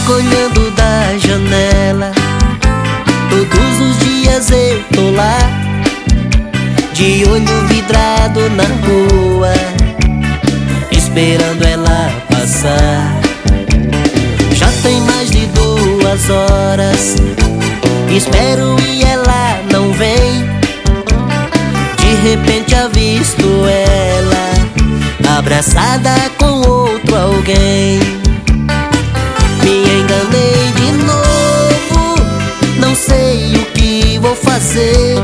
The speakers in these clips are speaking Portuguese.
Fico olhando da janela, todos os dias eu tô lá, de olho vidrado na rua, esperando ela passar. Já tem mais de 2 horas, espero e ela não vem. De repente avisto ela abraçada com outro alguém. Me enganei de novo, não sei o que vou fazer.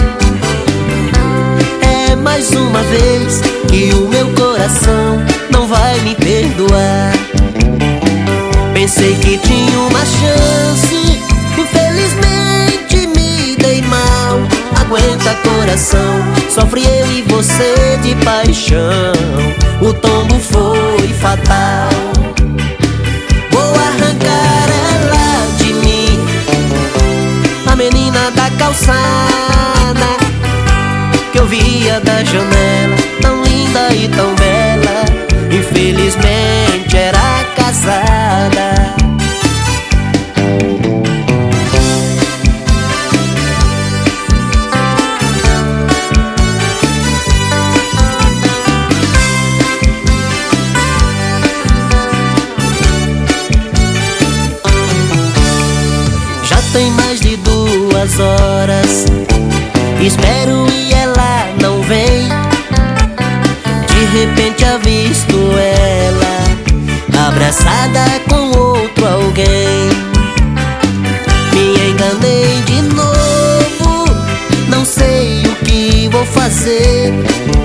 É mais uma vez que o meu coração não vai me perdoar. Pensei que tinha uma chance, infelizmente me dei mal. Aguenta coração, sofre eu e você de paixão. O tombo foi fatal. Vou arrancar ela de mim, a menina da calçada que eu via da janela, tão linda e tão bela. Infelizmente era casada. Já tem mais de 2 horas, espero e ela não vem. De repente avisto ela abraçada com outro alguém. Me enganei de novo, não sei o que vou fazer.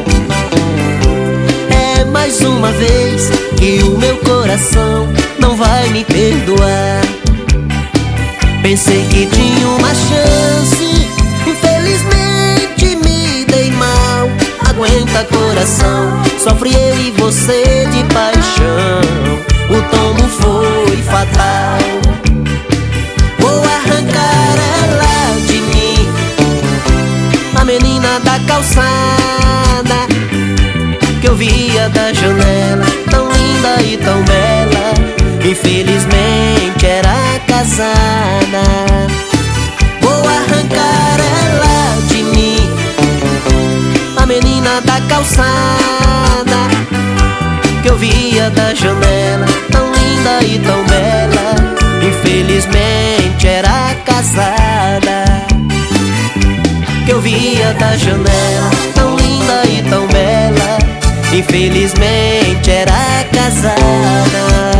É mais uma vez que o meu coração não vai me perdoar. Pensei que tinha uma chance, infelizmente me dei mal. Aguenta coração, sofre eu e você de paixão. O tombo foi fatal. Vou arrancar ela de mim, a menina da calçada que eu via da janela, tão linda e tão bela. Infelizmente era casada. Vou arrancar ela de mim, a menina da calçada que eu via da janela, tão linda e tão bela. Infelizmente era casada. Que eu via da janela, tão linda e tão bela. Infelizmente era casada.